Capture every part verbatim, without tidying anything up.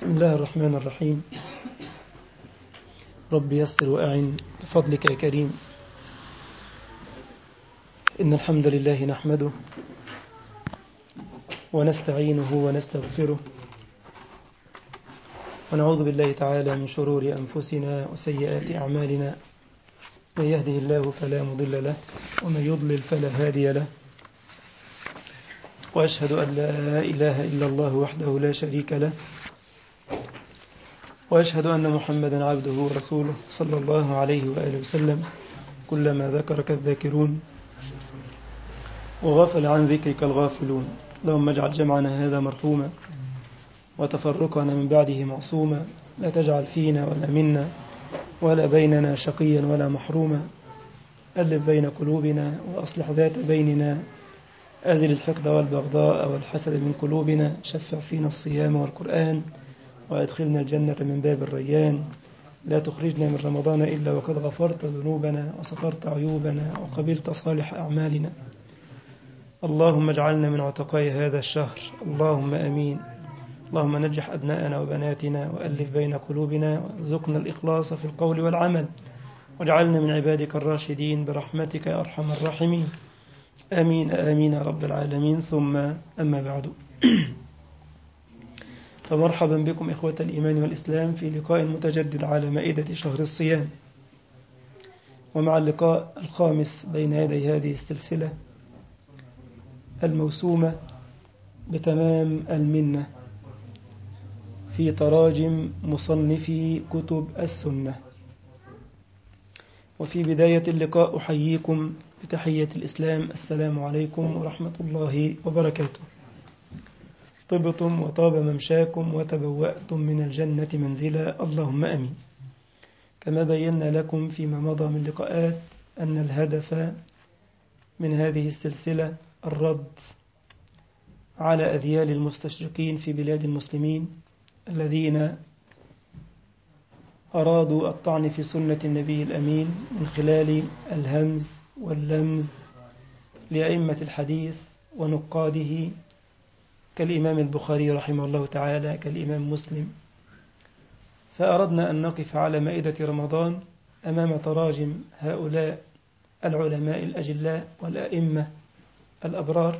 بسم الله الرحمن الرحيم. رب يسر وأعن بفضلك يا كريم. إن الحمد لله نحمده ونستعينه ونستغفره ونعوذ بالله تعالى من شرور أنفسنا وسيئات أعمالنا. من يهده الله فلا مضل له ومن يضلل فلا هادي له، وأشهد أن لا إله إلا الله وحده لا شريك له، وأشهد أن محمدا عبده ورسوله صلى الله عليه وآله وسلم. كلما ذكرك الذاكرون وغفل عن ذكرك الغافلون. اللهم اجعل جمعنا هذا مرحوما وتفرقنا من بعده معصوما، لا تجعل فينا ولا منا ولا بيننا شقيا ولا محروما. ألف بين قلوبنا وأصلح ذات بيننا، أزل الحقد والبغضاء والحسد من قلوبنا، شفع فينا الصيام والقرآن وأدخلنا الجنة من باب الريان. لا تخرجنا من رمضان إلا وقد غفرت ذنوبنا وسترت عيوبنا وقبلت صالح أعمالنا. اللهم اجعلنا من عتقاء هذا الشهر، اللهم أمين. اللهم نجح أبناءنا وبناتنا وألف بين قلوبنا وارزقنا الإخلاص في القول والعمل، واجعلنا من عبادك الراشدين برحمتك يا أرحم الراحمين. آمين آمين يا رب العالمين. ثم أما بعد، فمرحبا بكم إخوة الإيمان والإسلام في لقاء متجدد على مائدة شهر الصيام، ومع اللقاء الخامس بين يدي هذه السلسلة الموسومة بتمام المنة في تراجم مصنفي كتب السنة. وفي بداية اللقاء أحييكم بتحية الإسلام، السلام عليكم ورحمة الله وبركاته. طبتم وطاب ممشاكم وتبوأتم من الجنة منزلا، اللهم أمين. كما بينا لكم فيما مضى من لقاءات أن الهدف من هذه السلسلة الرد على أذيال المستشرقين في بلاد المسلمين الذين أرادوا الطعن في سنة النبي الأمين من خلال الهمز واللمز لأئمة الحديث ونقاده كالإمام البخاري رحمه الله تعالى، كالإمام مسلم. فأردنا أن نقف على مائدة رمضان أمام تراجم هؤلاء العلماء الأجلاء والأئمة الأبرار،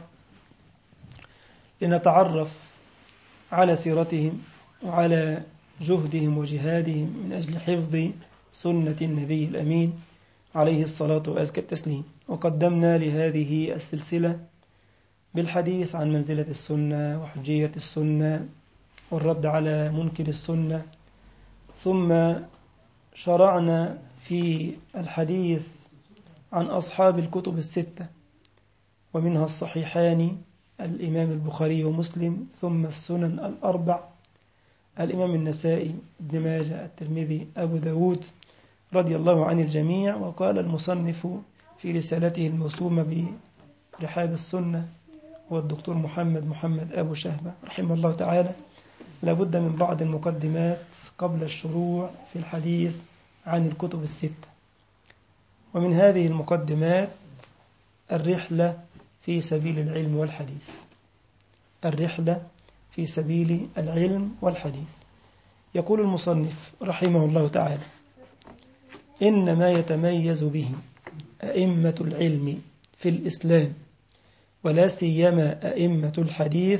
لنتعرف على سيرتهم وعلى جهدهم وجهادهم من أجل حفظ سنة النبي الأمين عليه الصلاة وأزكى التسليم. وقدمنا لهذه السلسلة بالحديث عن منزلة السنة وحجية السنة والرد على منكر السنة، ثم شرعنا في الحديث عن أصحاب الكتب الستة، ومنها الصحيحان الإمام البخاري ومسلم، ثم السنن الأربع الإمام النسائي، ابن ماجه، الترمذي، أبو داود، رضي الله عن الجميع. وقال المصنف في رسالته الموسومة برحاب السنة والدكتور محمد محمد أبو شهبة رحمه الله تعالى: لابد من بعض المقدمات قبل الشروع في الحديث عن الكتب الستة. ومن هذه المقدمات الرحلة في سبيل العلم والحديث، الرحلة في سبيل العلم والحديث. يقول المصنف رحمه الله تعالى: إن ما يتميز به أئمة العلم في الإسلام ولا سيما أئمة الحديث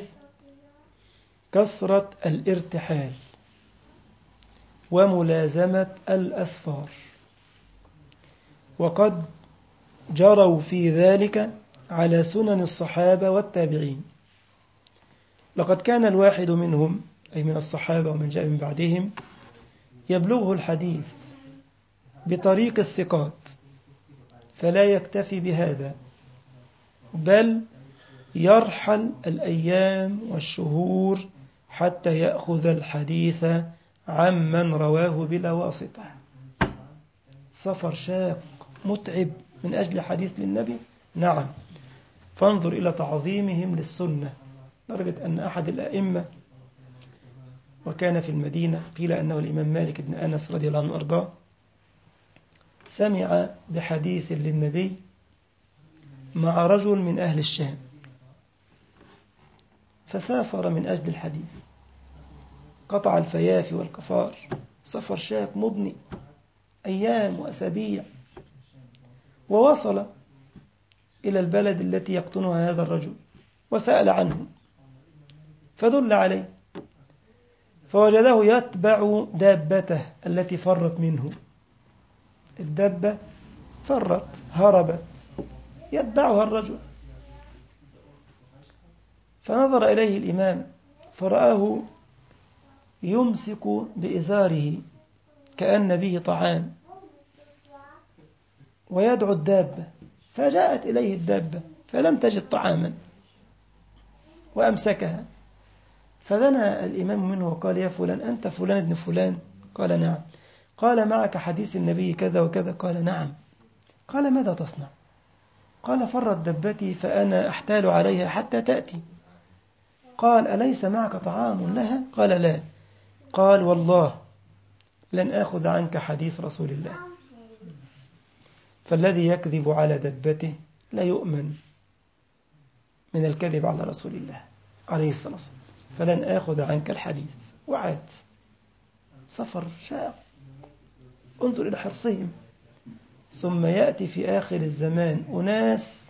كثرة الارتحال وملازمة الأسفار، وقد جروا في ذلك على سنن الصحابة والتابعين. لقد كان الواحد منهم، أي من الصحابة ومن جاء من بعدهم، يبلغه الحديث بطريق الثقات، فلا يكتفي بهذا، بل يرحل الأيام والشهور حتى يأخذ الحديث عمن رواه بلا واسطة. سفر شاق متعب من أجل حديث للنبي، نعم. فانظر إلى تعظيمهم للسنة، لدرجة أن أحد الأئمة وكان في المدينة، قيل أنه الإمام مالك بن أنس رضي الله عنه وأرضاه، سمع بحديث للنبي مع رجل من أهل الشام، فسافر من أجل الحديث، قطع الفيافي والكفار، سفر شاق مضني أيام وأسابيع، ووصل إلى البلد التي يقطنها هذا الرجل وسأل عنه فدل عليه، فوجده يتبع دابته التي فرت منه. الدابة فرت هربت، يتبعها الرجل، فنظر إليه الإمام فرآه يمسك بإزاره كأن به طعام ويدعو الدابة، فجاءت إليه الدابة فلم تجد طعاما وأمسكها، فدنا الإمام منه وقال: يا فلان، أنت فلان ابن فلان؟ قال: نعم. قال: معك حديث النبي كذا وكذا؟ قال: نعم. قال: ماذا تصنع؟ قال: فرت دبتي فأنا أحتال عليها حتى تأتي. قال: أليس معك طعام لها؟ قال: لا. قال: والله لن آخذ عنك حديث رسول الله، فالذي يكذب على دبته لا يؤمن من الكذب على رسول الله عليه الصلاة والسلام، فلن آخذ عنك الحديث. وعاد. سفر شاق، انظر إلى حرصهم. ثم يأتي في آخر الزمان أناس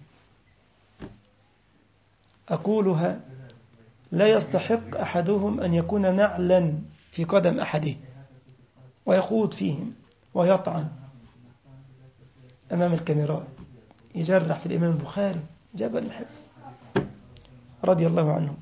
أقولها لا يستحق أحدهم أن يكون نعلا في قدم أحده، ويخوض فيهم ويطعن أمام الكاميرات، يجرح في الإمام البخاري جبل الحفظ رضي الله عنه.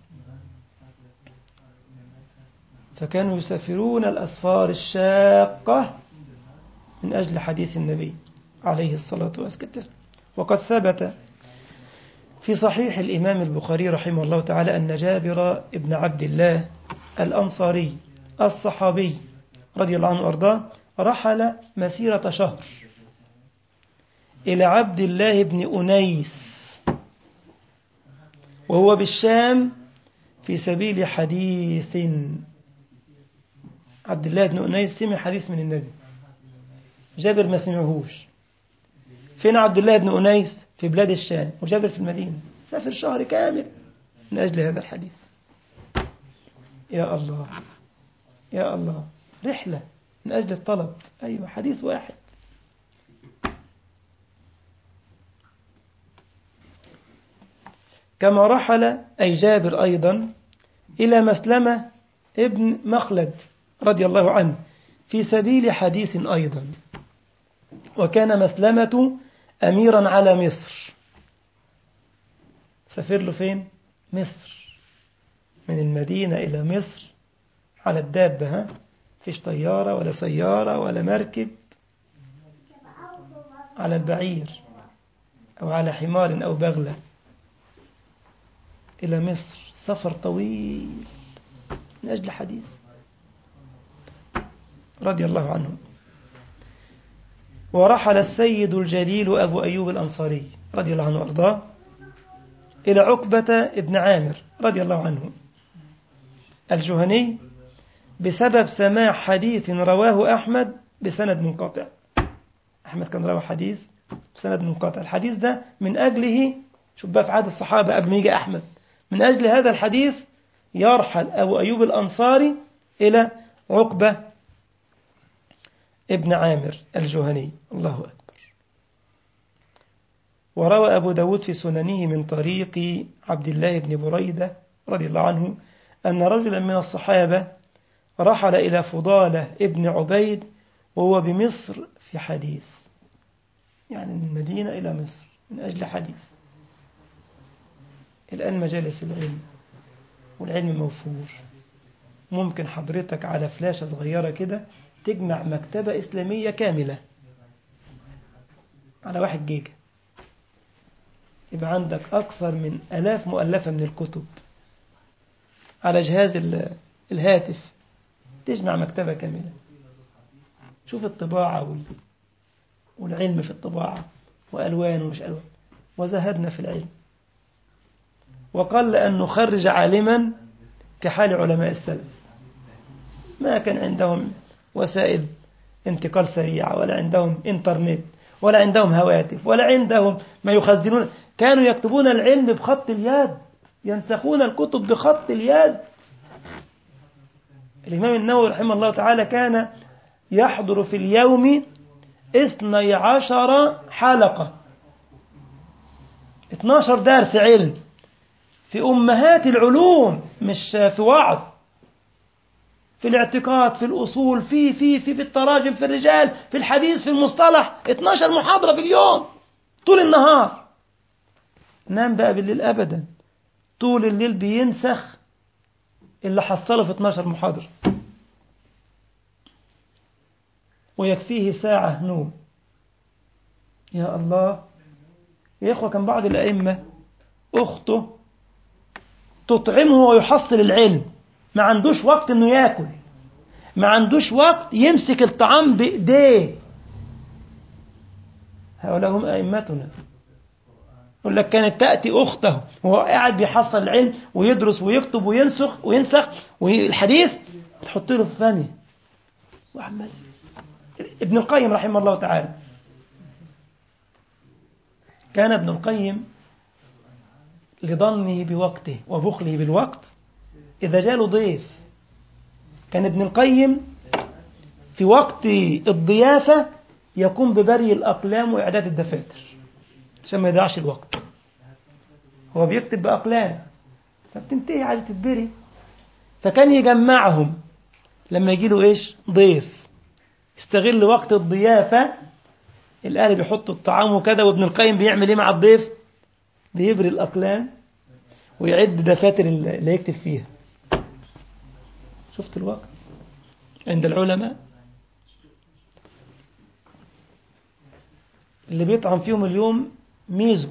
فكانوا يسافرون الأسفار الشاقة من أجل حديث النبي عليه الصلاة والسلام. وقد ثبت في صحيح الإمام البخاري رحمه الله تعالى أن جابر ابن عبد الله الأنصاري الصحابي رضي الله عنه وأرضاه رحل مسيرة شهر إلى عبد الله بن أنيس وهو بالشام في سبيل حديث. عبد الله بن أنيس سمع حديث من النبي، جابر ما سمعهوش. فين عبد الله بن أنيس؟ في بلاد الشام، وجابر في المدينة. سافر شهر كامل من أجل هذا الحديث. يا الله يا الله، رحلة من أجل الطلب. أيوة، حديث واحد. كما رحل أي جابر أيضا إلى مسلمة ابن مخلد رضي الله عنه في سبيل حديث أيضا. وكان مسلمة أميرا على مصر. سافر له فين؟ مصر. من المدينة إلى مصر على الدابة، ها؟ فيش طيارة ولا سيارة ولا مركب، على البعير أو على حمار أو بغلة إلى مصر. سفر طويل من أجل حديث رضي الله عنه. ورحل السيد الجليل أبو أيوب الأنصاري رضي الله عنه وأرضاه إلى عقبة ابن عامر رضي الله عنه الجهني بسبب سماع حديث رواه أحمد بسند منقطع. أحمد كان رواه حديث بسند منقطع. الحديث ده من أجله، شوف بقى في عهد الصحابة قبل ما يجي أحمد، من أجل هذا الحديث يرحل أبو أيوب الأنصاري إلى عقبة ابن عامر الجهني. الله أكبر. وروى أبو داود في سننه من طريق عبد الله بن بريدة رضي الله عنه أن رجلا من الصحابة رحل إلى فضالة ابن عبيد وهو بمصر في حديث، يعني من المدينة إلى مصر من أجل حديث. الآن مجالس العلم والعلم موفور، ممكن حضرتك على فلاشة صغيرة كده تجمع مكتبة إسلامية كاملة على واحد جيجا، يبقى عندك أكثر من ألاف مؤلفة من الكتب على جهاز الهاتف، تجمع مكتبة كاملة. شوف الطباعة والعلم في الطباعة، وألوان ومش ألوان. وزهدنا في العلم، وقل أن نخرج عالما كحال علماء السلف. ما كان عندهم وسائل انتقال سريعة، ولا عندهم انترنت، ولا عندهم هواتف، ولا عندهم ما يخزنون. كانوا يكتبون العلم بخط اليد، ينسخون الكتب بخط اليد. الإمام النووي رحمه الله تعالى كان يحضر في اليوم اثني عشر حلقة، اثني عشر درس علم في أمهات العلوم، مش في وعظ، في الاعتقاد، في الأصول، في في في في التراجم، في الرجال، في الحديث، في المصطلح. اثني عشر محاضرة في اليوم طول النهار. نام بقى بالليل أبدا، طول الليل بينسخ اللي حصله في اثني عشر محاضرة، ويكفيه ساعة نوم. يا الله يا إخوة، كان بعض الأئمة أخته تطعمه ويحصل العلم، ما عندوش وقت إنه يأكل، ما عندوش وقت يمسك الطعام بإيديه. هؤلاء هم أئمتنا. يقول لك كانت تأتي أخته وهو قاعد بيحصل العلم ويدرس ويكتب وينسخ وينسخ والحديث، تحط له في فمه وعمل. ابن القيم رحمه الله تعالى، كان ابن القيم لضنه بوقته وبخله بالوقت إذا جاء ضيف، كان ابن القيم في وقت الضيافة يقوم ببري الأقلام وإعداد الدفاتر عشان ما يضيعش الوقت. هو بيكتب بأقلام فبتنتهي عايزة تتبري، فكان يجمعهم لما يجي له إيش ضيف، يستغل وقت الضيافة. الأهل بيحطوا الطعام وكذا، وابن القيم بيعمل إيه مع الضيف؟ بيبري الأقلام ويعد دفاتر اللي يكتب فيها. شفت الوقت عند العلماء اللي بيطعم فيهم اليوم ميزو،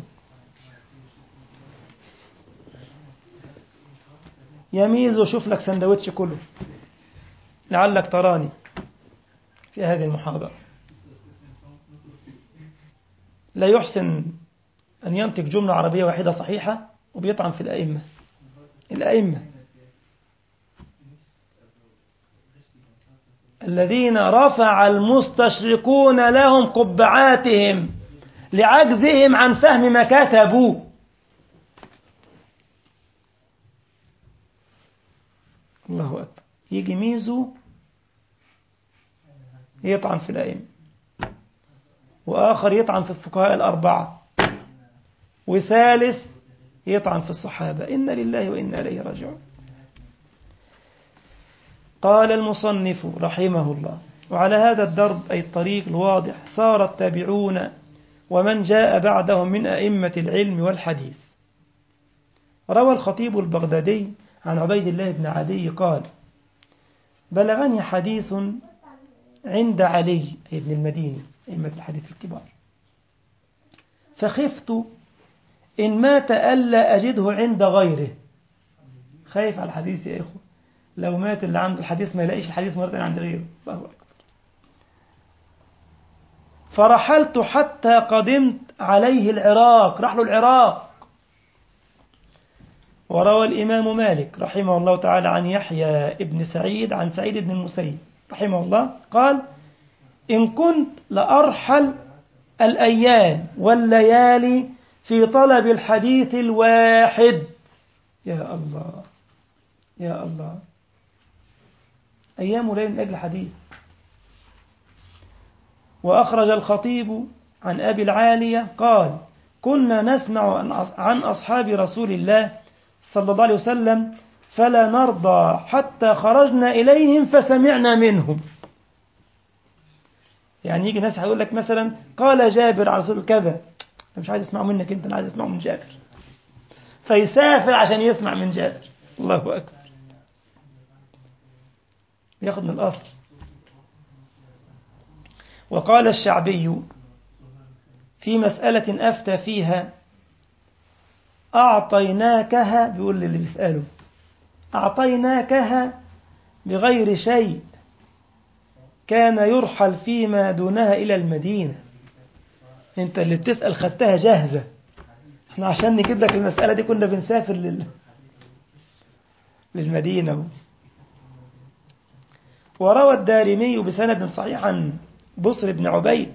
يا ميزو شوف لك سندوتش كله لعلك تراني في هذه المحاضرة. لا يحسن أن ينطق جملة عربية واحدة صحيحة وبيطعن في الأئمة. الأئمة الذين رفع المستشرقون لهم قبعاتهم لعجزهم عن فهم ما كتبوا. الله أكبر. يجي ميزو يطعن في الأئمة، وآخر يطعن في الفقهاء الأربعة، وثالث يطعن في الصحابة. إن لله وإنا إليه راجعون. قال المصنف رحمه الله: وعلى هذا الدرب أي الطريق الواضح صار التابعون ومن جاء بعدهم من أئمة العلم والحديث. روى الخطيب البغدادي عن عبيد الله بن عدي قال: بلغني حديث عند علي بن المديني أئمة الحديث الكبار، فخفت إن مات ألا أجده عند غيره. خايف على الحديث يا إخوة، لو مات اللي عنده الحديث ما يلاقيش الحديث مرة عند غيره. الله أكبر. فرحلت حتى قدمت عليه العراق، راح له العراق. وروى الإمام مالك رحمه الله تعالى عن يحيى ابن سعيد عن سعيد بن المسيب رحمه الله قال: إن كنت لأرحل الأيام والليالي في طلب الحديث الواحد. يا الله يا الله، أيام وليل من أجل حديث. وأخرج الخطيب عن أبي العالية قال: كنا نسمع عن أصحاب رسول الله صلى الله عليه وسلم فلا نرضى حتى خرجنا إليهم فسمعنا منهم. يعني يجي ناس هيقول لك مثلا قال جابر على رسول كذا، أنا مش عايز أسمعه منك أنت، أنا عايز أسمعه من جابر، فيسافر عشان يسمع من جابر. الله أكبر. ياخذ من الأصل. وقال الشعبي في مسألة أفتى فيها: أعطيناكها، بيقول للي بيسأله: أعطيناكها بغير شيء، كان يرحل فيما دونها إلى المدينة. أنت اللي بتسأل خدتها جاهزة، احنا عشان نجيب لك المسألة دي كنا بنسافر لل... للمدينة. وروى الدارمي بسند صحيح عن بصر بن عبيد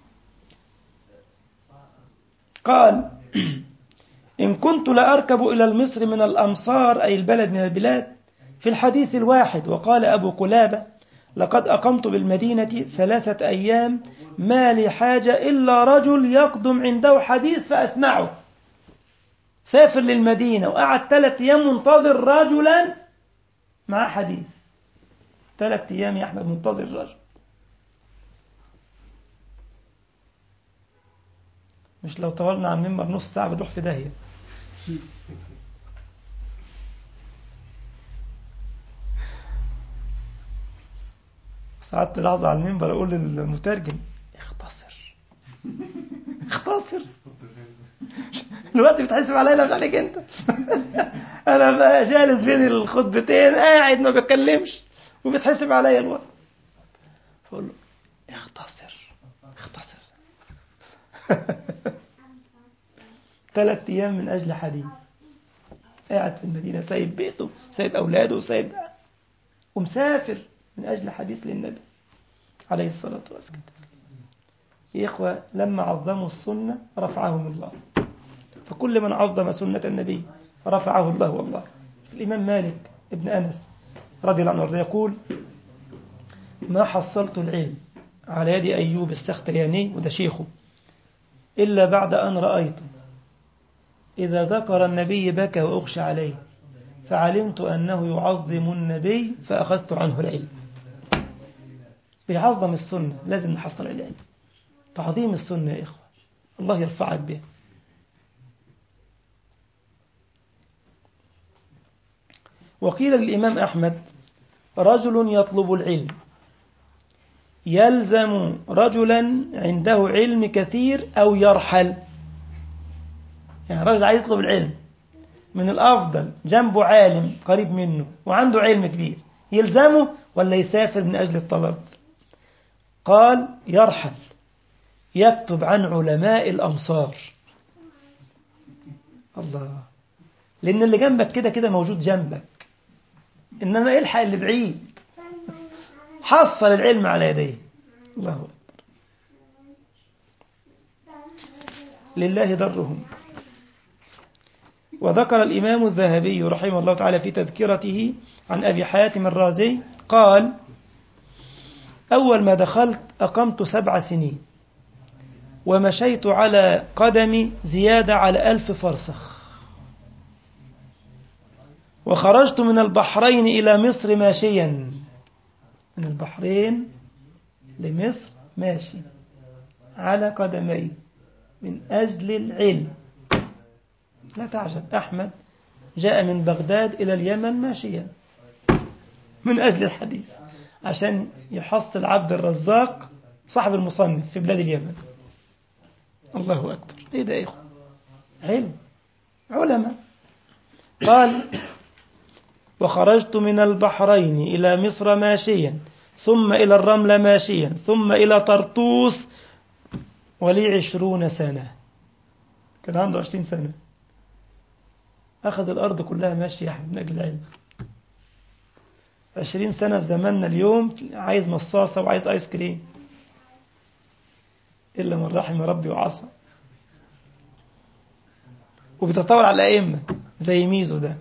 قال: إن كنت لأركب إلى المصر من الأمصار أي البلد من البلاد في الحديث الواحد: وقال أبو قلابة: لقد أقمت بالمدينة ثلاثة أيام ما لي حاجة إلا رجل يقدم عنده حديث فأسمعه. سافر للمدينة وقعد ثلاثة أيام منتظر رجلا مع حديث. ثلاثة أيام يا أحمد منتظر رجل. مش لو طولنا عن المنبر نص ساعة بنروح في داهية. ساعات لحظة على المنبر أقول للمترجم: اختصر اختصر. الوقت بتحسب علينا مش عليك أنت. أنا بقى جالس بين الخطبتين قاعد ما بتكلمش وبتحسب عليا الوقت. فأقول له: اختصر اختصر. ثلاث أيام من أجل حديث. قاعد في المدينة سايب بيته سايب أولاده سايب ومسافر من أجل حديث للنبي عليه الصلاة والسلام. يا إخوة، لما عظموا السنة رفعهم الله، فكل من عظم سنة النبي رفعه الله والله. في الإمام مالك ابن أنس رضي الله عنه يقول: ما حصلت العلم على يد أيوب السختياني وده شيخه إلا بعد أن رأيته إذا ذكر النبي بكى وأغشى عليه، فعلمت أنه يعظم النبي فأخذت عنه العلم. بيعظم السنة، لازم نحصل العلم. تعظيم السنة يا إخوة الله يرفعك به. وقيل للإمام أحمد: رجل يطلب العلم يلزم رجلا عنده علم كثير أو يرحل. يعني رجل عايز يطلب العلم، من الأفضل جنبه عالم قريب منه وعنده علم كبير، يلزمه ولا يسافر من أجل الطلب؟ قال: يرحل، يكتب عن علماء الأمصار. الله، لأن اللي جنبك كده كده موجود جنبك، إنما إلحق اللي بعيد، حصل العلم على يديه. الله أكبر. لله درهم. وذكر الإمام الذهبي رحمه الله تعالى في تذكرته عن أبي حاتم الرازي قال: أول ما دخلت أقمت سبع سنين ومشيت على قدمي زيادة على ألف فرسخ، وخرجت من البحرين إلى مصر ماشيا. من البحرين لمصر ماشي على قدمي من أجل العلم. لا تعجب، أحمد جاء من بغداد إلى اليمن ماشيا من أجل الحديث عشان يحصل عبد الرزاق صاحب المصنف في بلاد اليمن. الله أكبر. إيه ده يا إخوة؟ علم، علماء. قال: وخرجت من البحرين إلى مصر ماشيا، ثم إلى الرمل ماشيا، ثم إلى طرطوس، ولي عشرون سنة. كان عنده عشرين سنة، أخذ الأرض كلها ماشي يا أحمد من أجل العلم. عشرين سنة في زماننا اليوم عايز مصاصة وعايز آيس كريم، إلا من رحم ربي وعصى. وبيتطور على الأئمة زي ميزو ده.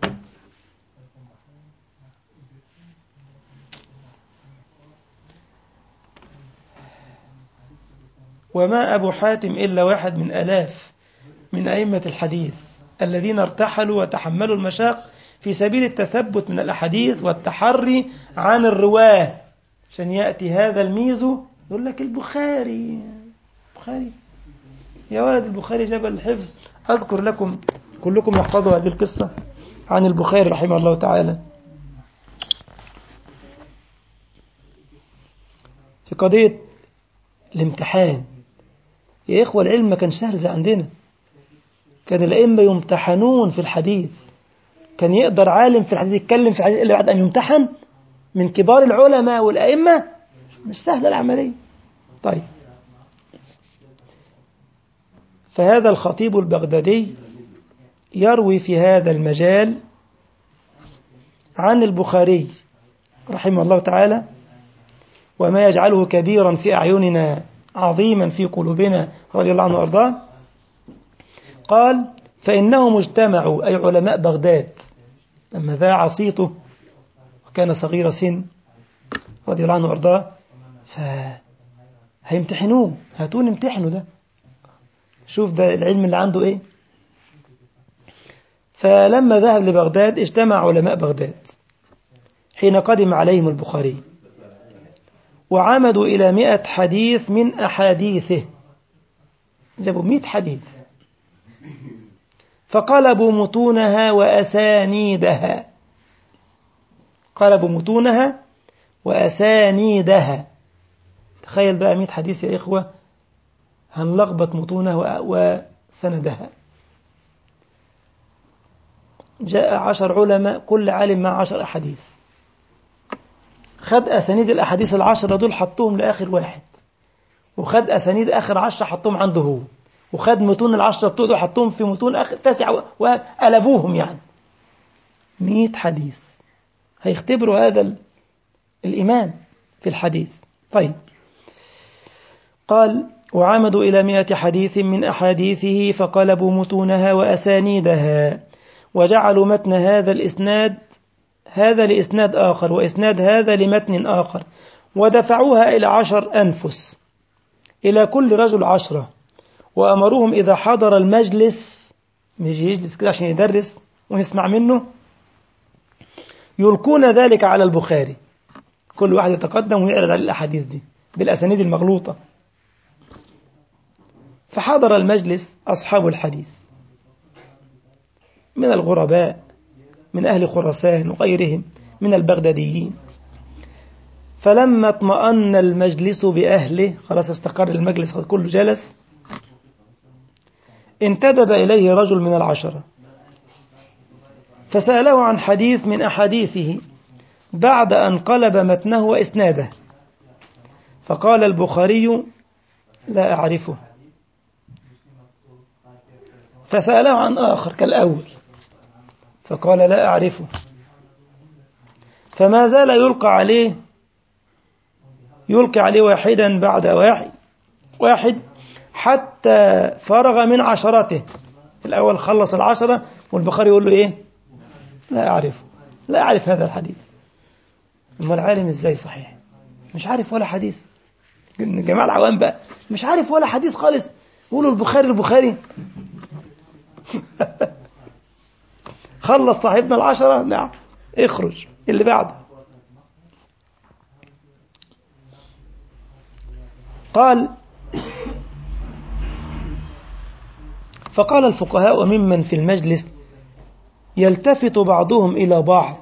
وما أبو حاتم إلا واحد من آلاف من أئمة الحديث الذين ارتحلوا وتحملوا المشاق في سبيل التثبت من الأحاديث والتحري عن الرواه، عشان يأتي هذا الميزو يقول لك البخاري بخاري يا ولد، البخاري جبل الحفظ. أذكر لكم كلكم يحفظوا هذه القصة عن البخاري رحمه الله تعالى في قضية الامتحان. يا إخوة، العلم ما كان سهل زي عندنا، كان الأئمة يمتحنون في الحديث. كان يقدر عالم في الحديث يتكلم في الحديث إلا بعد أن يمتحن من كبار العلماء والأئمة؟ مش سهلة العملية. طيب، فهذا الخطيب البغدادي يروي في هذا المجال عن البخاري رحمه الله تعالى، وما يجعله كبيرا في أعيننا عظيما في قلوبنا رضي الله عنه وأرضاه. قال: فإنهم اجتمعوا، أي علماء بغداد، لما ذاع صيته وكان صغير سن رضي الله عنه وأرضاه، فهيمتحنوه، هاتون امتحنوا ده، شوف ده العلم اللي عنده إيه. فلما ذهب لبغداد اجتمع علماء بغداد حين قدم عليهم البخاري، وعمدوا إلى مئة حديث من أحاديثه، جابوا مئة حديث، فقلبوا متونها وأسانيدها، قلبوا متونها وأسانيدها. تخيل بقى مئة حديث يا إخوة، هنلخبط متونها وسندها. جاء عشر علماء، كل عالم مع عشر أحاديث، خد أسانيد الأحاديث العشرة دول حطوهم لآخر واحد، وخد أسانيد آخر عشرة حطوهم عنده هو، وخد متون العشرة دول حطوهم في متون آخر تسعة وقلبوهم، يعني مئة حديث. هيختبروا هذا الإمام في الحديث. طيب، قال وعمدوا إلى مئة حديث من أحاديثه فقلبوا متونها وأسانيدها، وجعلوا متن هذا الإسناد هذا لإسناد آخر، وإسناد هذا لمتن آخر، ودفعوها إلى عشر أنفس، إلى كل رجل عشرة، وأمروهم إذا حضر المجلس، مش يجلس كده عشان يدرس ونسمع منه، يلقون ذلك على البخاري، كل واحد يتقدم ويعرض على الأحاديث دي بالأسانيد المغلوطة. فحضر المجلس أصحاب الحديث من الغرباء، من أهل خراسان وغيرهم من البغداديين. فلما اطمأن المجلس بأهله، خلاص استقر المجلس كله جلس، انتدب إليه رجل من العشرة فسأله عن حديث من أحاديثه بعد أن قلب متنه وإسناده، فقال البخاري لا أعرفه. فسأله عن آخر كالأول فقال لا أعرفه. فما زال يلقى عليه يلقي عليه واحدا بعد واحد واحد حتى فرغ من عشرته. الأول خلص العشرة والبخاري يقول له إيه؟ لا أعرفه، لا أعرف هذا الحديث. أما العالم إزاي صحيح مش عارف ولا حديث؟ جماعة العوام بقى مش عارف ولا حديث خالص، يقولوا البخاري البخاري خلص صاحبنا العشرة، نعم اخرج اللي بعده. قال فقال الفقهاء ممن في المجلس يلتفت بعضهم إلى بعض،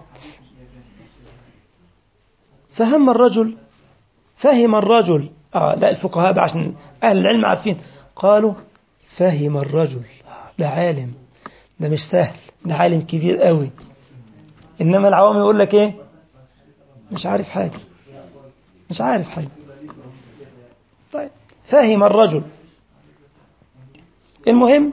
فهم الرجل فهم الرجل آه لا الفقهاء بقى عشان أهل العلم عارفين، قالوا فهم الرجل، ده عالم، ده مش سهل، ده عالم كبير قوي. إنما العوام يقول لك إيه؟ مش عارف حاجة، مش عارف حاجة. طيب فهم الرجل. المهم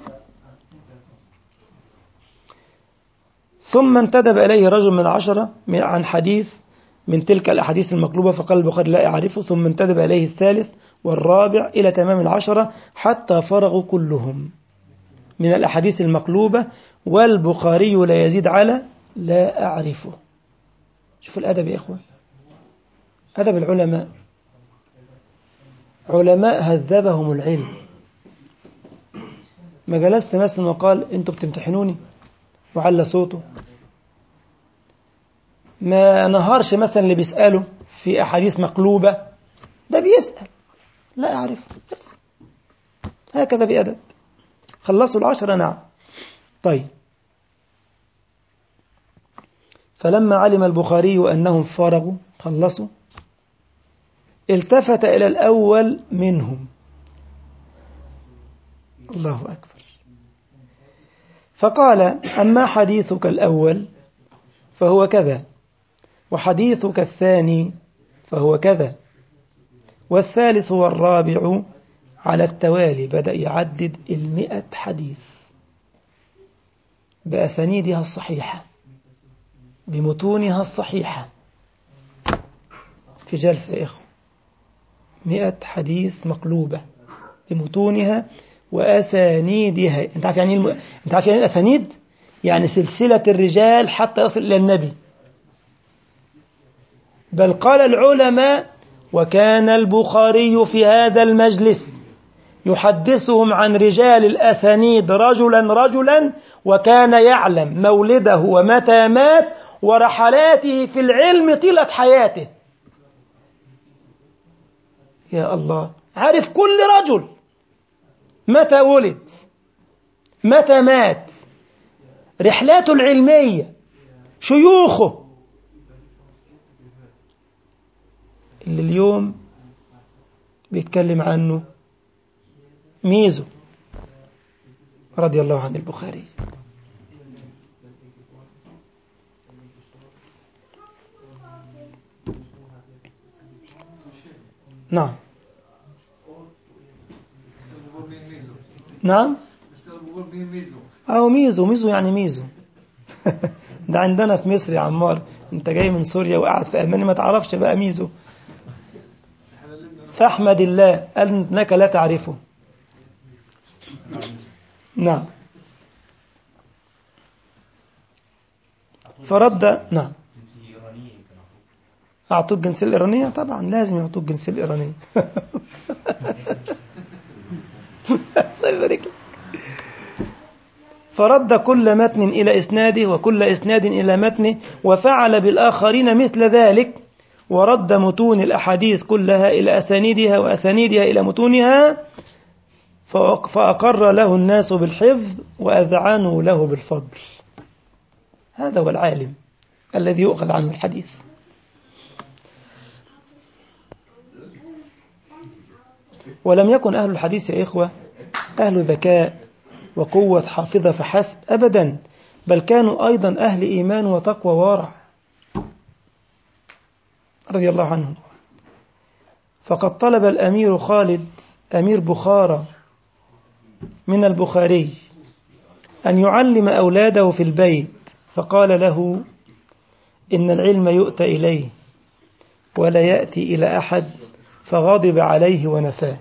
ثم انتدب إليه رجل من العشرة عن حديث من تلك الأحاديث المقلوبة، فقال البخاري لا أعرفه. ثم انتدب إليه الثالث والرابع إلى تمام العشرة حتى فرغوا كلهم من الأحاديث المقلوبة، والبخاري لا يزيد على لا أعرفه. شوفوا الأدب يا إخوة، أدب العلماء، علماء هذبهم العلم. ما جلست مثلا وقال أنتوا بتمتحنوني وعلى صوته، ما نهارش مثلا اللي بيسأله في أحاديث مقلوبة، ده بيسأل لا أعرف، هكذا بأدب. خلصوا العشرة، نعم. طيب فلما علم البخاري أنهم فرغوا خلصوا، التفت إلى الأول منهم، الله أكبر، فقال أما حديثك الأول فهو كذا، وحديثك الثاني فهو كذا، والثالث والرابع على التوالي. بدأ يعدد المئة حديث بأسانيدها الصحيحة بمتونها الصحيحة في جلسة يا إخوة، مئة حديث مقلوبة بمتونها وأسانيدها. أنت عارف يعني الم... أنت عارف يعني الأسانيد؟ يعني سلسلة الرجال حتى يصل إلى النبي. بل قال العلماء: وكان البخاري في هذا المجلس يحدثهم عن رجال الأسانيد رجلا رجلا، وكان يعلم مولده ومتى مات ورحلاته في العلم طيلة حياته. يا الله، عارف كل رجل متى ولد، متى مات، رحلاته العلمية، شيوخه، اللي اليوم بيتكلم عنه ميزو رضي الله عن البخاري. نعم نعم أو ميزو ميزو يعني ميزو ده عندنا في مصر يا عمار، انت جاي من سوريا وقاعد في ألمانيا ما تعرفش بقى ميزو، فاحمد الله أنك لا تعرفه. نعم. فرد. نعم. أعطوك الجنسية الإيرانية؟ طبعا لازم يعطوك الجنسية الإيرانية. الله يبارك لك. فرد كل متن إلى إسناده وكل إسناد إلى متنه، وفعل بالآخرين مثل ذلك، ورد متون الأحاديث كلها إلى أسانيدها وأسانيدها إلى متونها، فأقر له الناس بالحفظ وأذعنوا له بالفضل. هذا هو العالم الذي يؤخذ عنه الحديث. ولم يكن أهل الحديث يا إخوة أهل ذكاء وقوة حافظة فحسب، أبدا، بل كانوا أيضا أهل إيمان وتقوى وورع رضي الله عنهم. فقد طلب الأمير خالد أمير بخارى من البخاري أن يعلم أولاده في البيت، فقال له: إن العلم يؤتى إليه ولا يأتي إلى أحد، فغضب عليه ونفاه.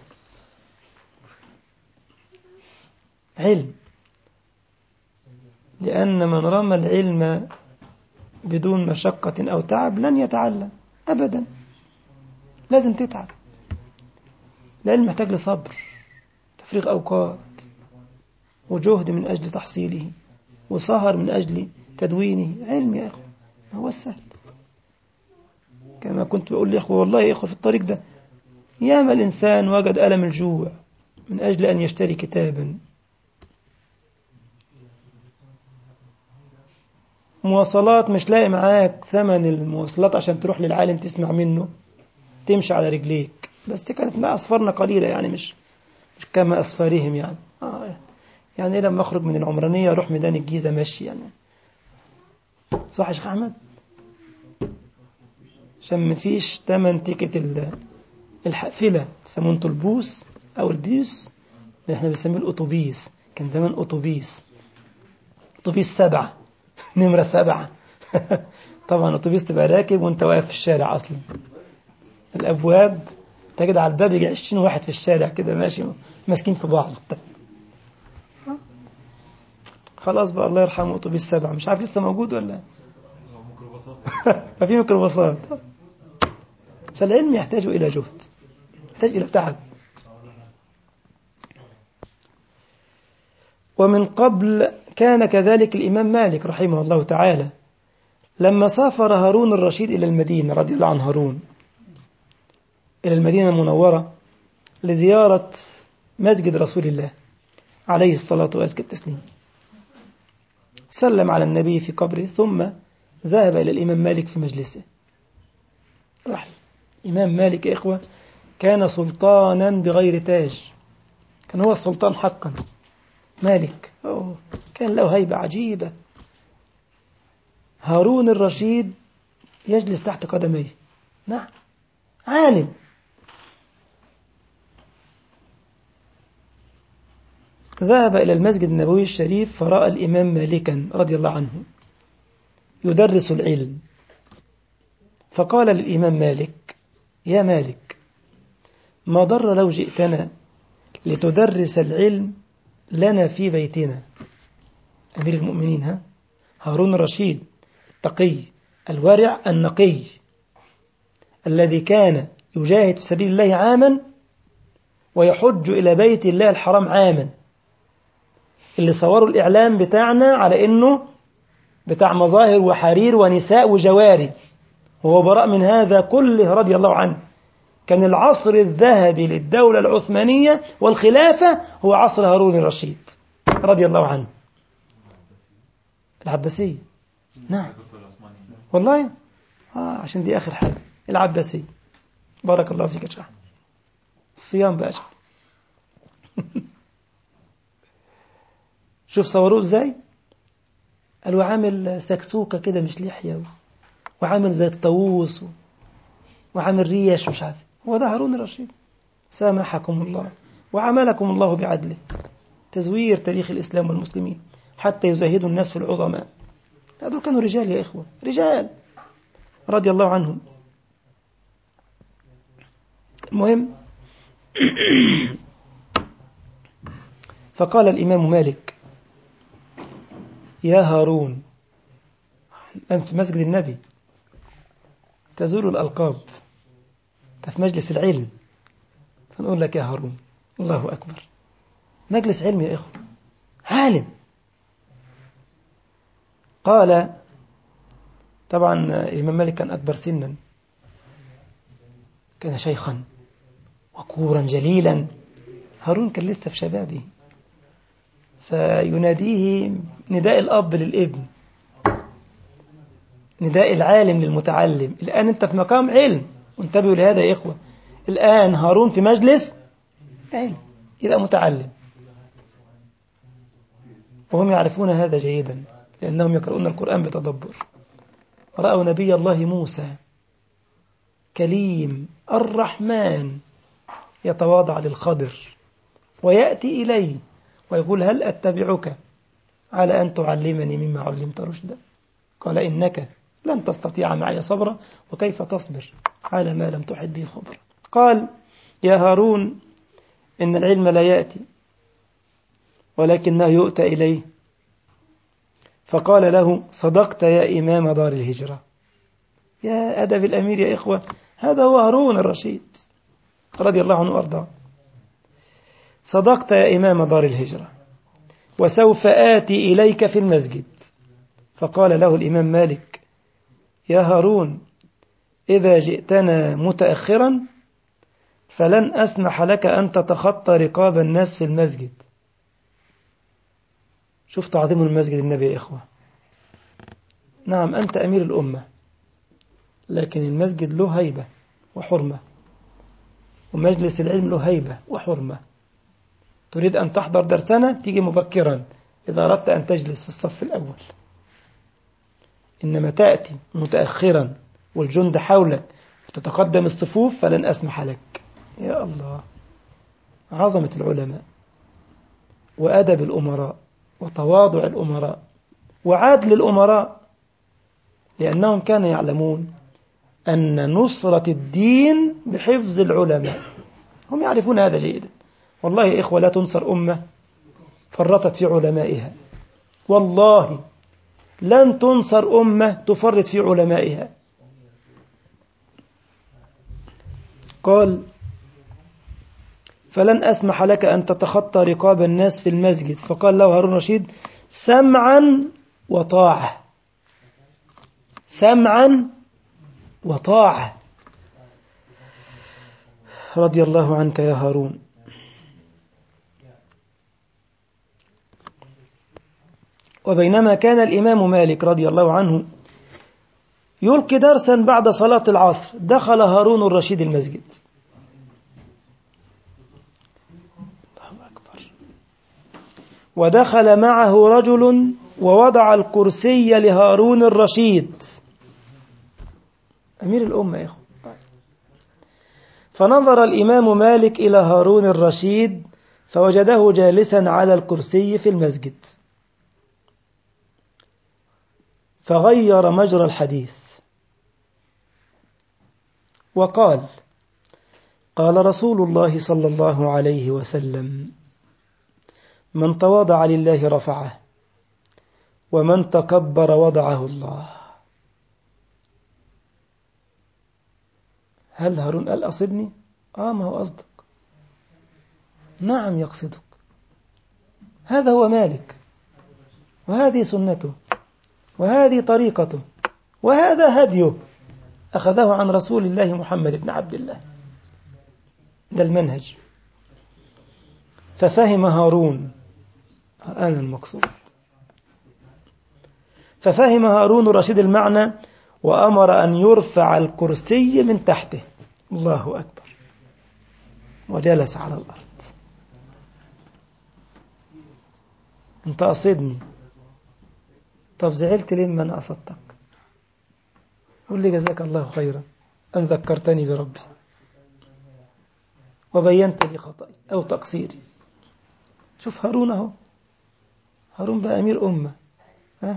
علم، لأن من رمى العلم بدون مشقة أو تعب لن يتعلم أبدا، لازم تتعب. العلم محتاج لصبر، تفريغ أوقات، وجهد من أجل تحصيله، وسهر من أجل تدوينه. علم يا أخوة ما هو السهل، كما كنت بقول لإخوة والله يا إخوة في الطريق ده ياما الإنسان وجد ألم الجوع من أجل أن يشتري كتابا، مواصلات مش لاقي معاك ثمن المواصلات عشان تروح للعالم تسمع منه، تمشي على رجليك، بس كانت ما أسفارنا قليلة يعني، مش مش كما أسفارهم يعني. آه يعني لما أخرج من العمرانية أروح ميدان الجيزة ماشي يعني، صح يا شيخ أحمد؟ عشان مفيش تمن تيكت الحافلة، يسمونه انتوا البوس أو البيوس، ده احنا بنسميه الأوتوبيس، كان زمان أوتوبيس، أوتوبيس سبعة، نمرة سبعة. طبعا أوتوبيس تبقى راكب وانت واقف في الشارع، أصلا الأبواب تجد على الباب يجي عشرين واحد في الشارع كده ماشي ماسكين في بعض. خلاص بقى الله يرحمه أوتوبيس سبعة، مش عارف لسه موجود ولا ما في ميكروباصات. فالعلم يحتاج إلى جهد، يحتاج إلى تعب. ومن قبل كان كذلك الإمام مالك رحمه الله تعالى، لما سافر هارون الرشيد إلى المدينة رضي الله عن هارون إلى المدينة المنورة لزيارة مسجد رسول الله عليه الصلاة وأزكى التسليم، سلم على النبي في قبره، ثم ذهب إلى الإمام مالك في مجلسه. رحل الإمام مالك يا إخوة كان سلطانا بغير تاج، كان هو السلطان حقا. مالك أوه. كان له هيبة عجيبة. هارون الرشيد يجلس تحت قدميه، نعم عالم. ذهب إلى المسجد النبوي الشريف فرأى الإمام مالكا رضي الله عنه يدرس العلم، فقال للإمام مالك: يا مالك، ما ضر لو جئتنا لتدرس العلم لنا في بيتنا. أمير المؤمنين ها هارون الرشيد التقي الورع النقي، الذي كان يجاهد في سبيل الله عاما ويحج إلى بيت الله الحرام عاما، اللي صوروا الإعلام بتاعنا على إنه بتاع مظاهر وحرير ونساء وجواري، وهو براء من هذا كله رضي الله عنه. كان العصر الذهبي للدولة العثمانية والخلافة هو عصر هارون الرشيد رضي الله عنه. العباسية، نعم والله، آه عشان دي آخر حاجة، العباسية. بارك الله فيك يا شيخ. الصيام بقى شيخ. شوف صوروه ازاي، قالوا عامل سكسوكة كده مش لحية، وعامل زي الطاووس، وعامل ريش ومش عارف. هو ده هارون الرشيد. سامحكم الله وعملكم الله بعدله. تزوير تاريخ الإسلام والمسلمين حتى يزهدوا الناس في العظماء. هذول كانوا رجال يا إخوة، رجال رضي الله عنهم. المهم فقال الإمام مالك: يا هارون، أنت في مسجد النبي تزول الألقاب، أنت في مجلس العلم، فنقول لك يا هارون. الله أكبر، مجلس علم يا إخوة، عالم. قال طبعا الإمام مالك كان أكبر سنا، كان شيخا وكورا جليلا. هارون كان لسه في شبابه، فيناديه نداء الأب للابن، نداء العالم للمتعلم. الآن أنت في مقام علم، وانتبهوا لهذا يا إخوة، الآن هارون في مجلس علم، يبقى متعلم، وهم يعرفون هذا جيدا لأنهم يقرؤون القرآن بتدبر. رأوا نبي الله موسى كليم الرحمن يتواضع للخضر ويأتي إليه ويقول: هل أتبعك على أن تعلمني مما علمت رشدا؟ قال: إنك لن تستطيع معي صبرا، وكيف تصبر على ما لم تحد به خبرا. قال: يا هارون، إن العلم لا يأتي ولكنه يؤتى إليه. فقال له: صدقت يا إمام دار الهجرة. يا أدب الأمير يا إخوة، هذا هو هارون الرشيد رضي الله عنه وأرضاه. صدقت يا إمام دار الهجرة، وسوف آتي إليك في المسجد. فقال له الإمام مالك: يا هارون، إذا جئتنا متأخرا فلن أسمح لك أن تتخطى رقاب الناس في المسجد. شوف تعظيم المسجد النبي يا إخوة. نعم أنت أمير الأمة، لكن المسجد له هيبة وحرمة، ومجلس العلم له هيبة وحرمة. تريد أن تحضر درسنا تيجي مبكرا إذا أردت أن تجلس في الصف الأول، إنما تأتي متأخرا والجند حولك وتتقدم الصفوف فلن أسمح لك. يا الله، عظمة العلماء وأدب الأمراء وتواضع الأمراء وعدل الأمراء، لأنهم كانوا يعلمون أن نصرة الدين بحفظ العلماء. هم يعرفون هذا جيدا. والله يا إخوة لا تنصر أمة فرطت في علمائها، والله لن تنصر أمة تفرط في علمائها. قال: فلن أسمح لك أن تتخطى رقاب الناس في المسجد. فقال له هارون الرشيد: سمعا وطاعة، سمعا وطاعة. رضي الله عنك يا هارون. وبينما كان الإمام مالك رضي الله عنه يلقي درسا بعد صلاة العصر، دخل هارون الرشيد المسجد. الله أكبر. ودخل معه رجل ووضع الكرسي لهارون الرشيد، أمير الأمة يا إخوة. فنظر الإمام مالك إلى هارون الرشيد فوجده جالسا على الكرسي في المسجد، فغير مجرى الحديث وقال: قال رسول الله صلى الله عليه وسلم: من تواضع لله رفعه، ومن تكبر وضعه الله. هل هارون قال أصدني؟ آه ما هو قصدك، نعم يقصدك. هذا هو مالك، وهذه سنته، وهذه طريقته، وهذا هديه، أخذه عن رسول الله محمد بن عبد الله. ده المنهج. ففهم هارون، أنا المقصود، ففهم هارون رشيد المعنى وأمر أن يرفع الكرسي من تحته. الله أكبر. وجلس على الأرض. أنت قصدني، طب زعلت ليه ما أنا قصدتك؟ قل لي جزاك الله خيرا أن ذكرتني بربي وبينت لي خطأي أو تقصيري. شوف هارون اهو، هارون بقى أمير أمة، ها؟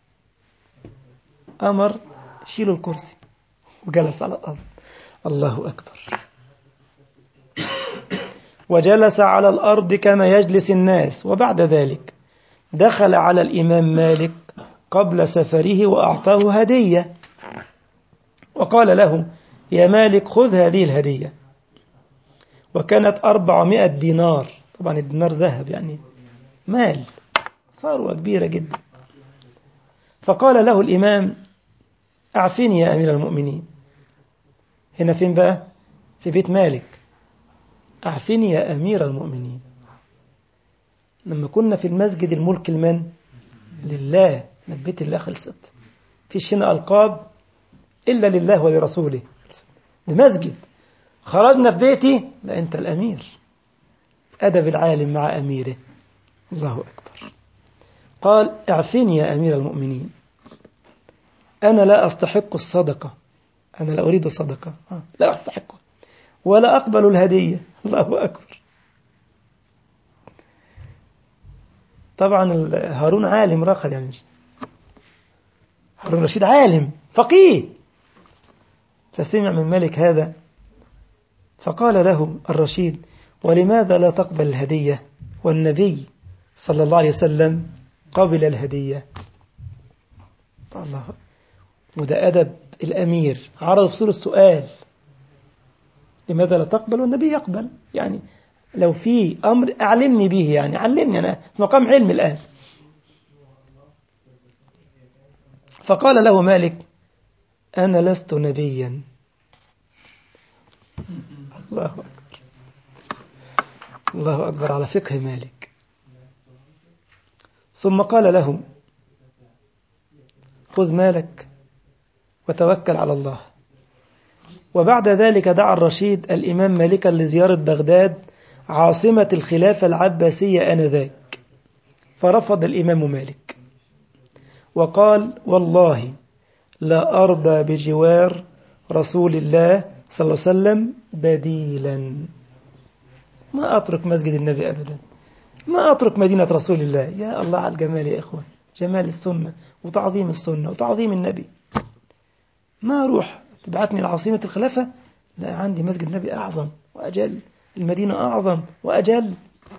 أمر شيلوا الكرسي وجلس على الأرض. الله أكبر. وجلس على الأرض كما يجلس الناس. وبعد ذلك دخل على الإمام مالك قبل سفره وأعطاه هدية، وقال له: يا مالك خذ هذه الهدية. وكانت أربعمائة دينار. طبعا الدينار ذهب، يعني مال، ثروة كبيرة جدا. فقال له الإمام: أعفني يا أمير المؤمنين. هنا فين بقى؟ في بيت مالك. أعفني يا أمير المؤمنين. لما كنا في المسجد الملك المن لله، نبيت الله خلصت، فيش هنا ألقاب إلا لله ولرسوله. ده مسجد. خرجنا في بيتي، لا أنت الأمير. أدب العالم مع أميره. الله أكبر. قال: اعفني يا أمير المؤمنين، أنا لا أستحق الصدقة، أنا لا أريد الصدقة، لا أستحقها ولا أقبل الهدية. الله أكبر. طبعا هارون عالم راخر، يعني هارون رشيد عالم فقيه. فسمع من مالك هذا فقال له الرشيد: ولماذا لا تقبل الهدية والنبي صلى الله عليه وسلم قبل الهدية؟ الله. وده أدب الأمير. عرض فصول السؤال: لماذا لا تقبل والنبي يقبل؟ يعني لو في أمر أعلمني به، يعني علمني، أنا في مقام علم الآن. فقال له مالك: أنا لست نبيا. الله أكبر. الله أكبر على فقه مالك. ثم قال له: خذ مالك وتوكل على الله. وبعد ذلك دعا الرشيد الإمام مالكا لزيارة بغداد عاصمة الخلافة العباسية آنذاك. فرفض الإمام مالك وقال: والله لا أرضى بجوار رسول الله صلى الله عليه وسلم بديلا. ما أترك مسجد النبي أبدا، ما أترك مدينة رسول الله. يا الله على الجمال يا إخوان، جمال السنة وتعظيم السنة وتعظيم النبي. ما أروح تبعتني لعاصمة الخلافة؟ لا، عندي مسجد النبي أعظم وأجل، المدينة أعظم وأجل.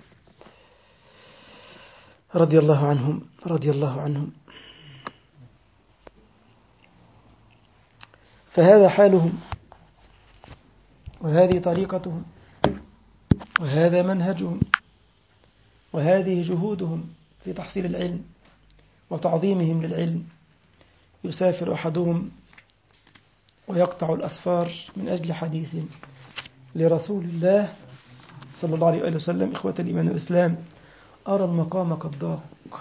رضي الله عنهم، رضي الله عنهم. فهذا حالهم، وهذه طريقتهم، وهذا منهجهم، وهذه جهودهم في تحصيل العلم وتعظيمهم للعلم. يسافر أحدهم ويقطع الأسفار من أجل حديث لرسول الله صلى الله عليه وسلم. إخوة الإيمان والإسلام، أرى المقام قد ضاق،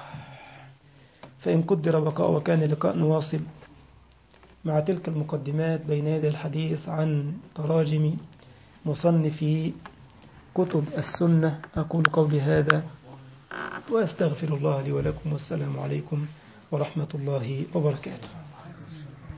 فإن قدر بقاء وكان لقاء نواصل مع تلك المقدمات بين يدي الحديث عن تراجم مصنفي كتب السنة. أقول قولي هذا وأستغفر الله لي ولكم، والسلام عليكم ورحمة الله وبركاته.